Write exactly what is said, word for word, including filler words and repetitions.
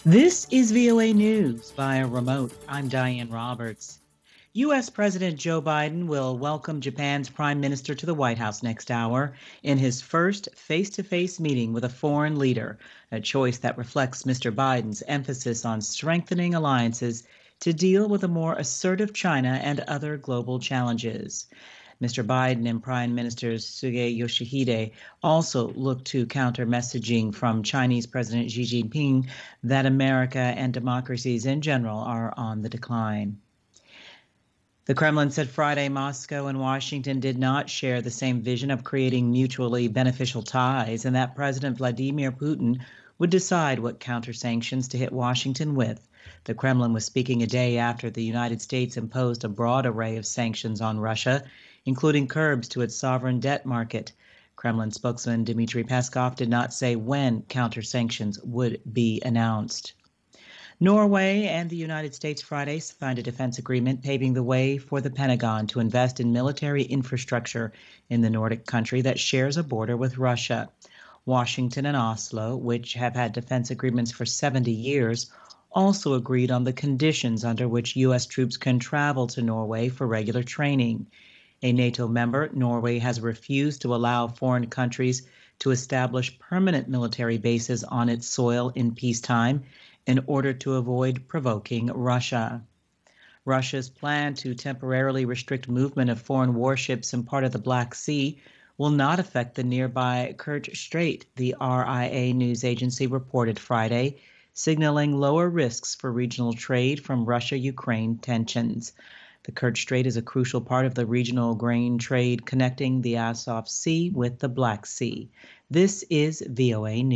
This is V O A News via remote. I'm Diane Roberts. U S. President Joe Biden will welcome Japan's Prime Minister to the White House next hour in his first face-to-face meeting with a foreign leader, a choice that reflects Mister Biden's emphasis on strengthening alliances to deal with a more assertive China and other global challenges. Mister Biden and Prime Minister Suga Yoshihide also look to counter messaging from Chinese President Xi Jinping that America and democracies in general are on the decline. The Kremlin said Friday Moscow and Washington did not share the same vision of creating mutually beneficial ties, and that President Vladimir Putin would decide what counter-sanctions to hit Washington with. The Kremlin was speaking a day after the United States imposed a broad array of sanctions on Russia, including curbs to its sovereign debt market. Kremlin spokesman Dmitry Peskov did not say when counter-sanctions would be announced. Norway and the United States Friday signed a defense agreement paving the way for the Pentagon to invest in military infrastructure in the Nordic country that shares a border with Russia. Washington and Oslo, which have had defense agreements for seventy years, also agreed on the conditions under which U S troops can travel to Norway for regular training. A NATO member, Norway has refused to allow foreign countries to establish permanent military bases on its soil in peacetime in order to avoid provoking Russia. Russia's plan to temporarily restrict movement of foreign warships in part of the Black Sea will not affect the nearby Kerch Strait, the R I A news agency reported Friday, signaling lower risks for regional trade from Russia-Ukraine tensions. The Kerch Strait is a crucial part of the regional grain trade connecting the Azov Sea with the Black Sea. This is V O A News.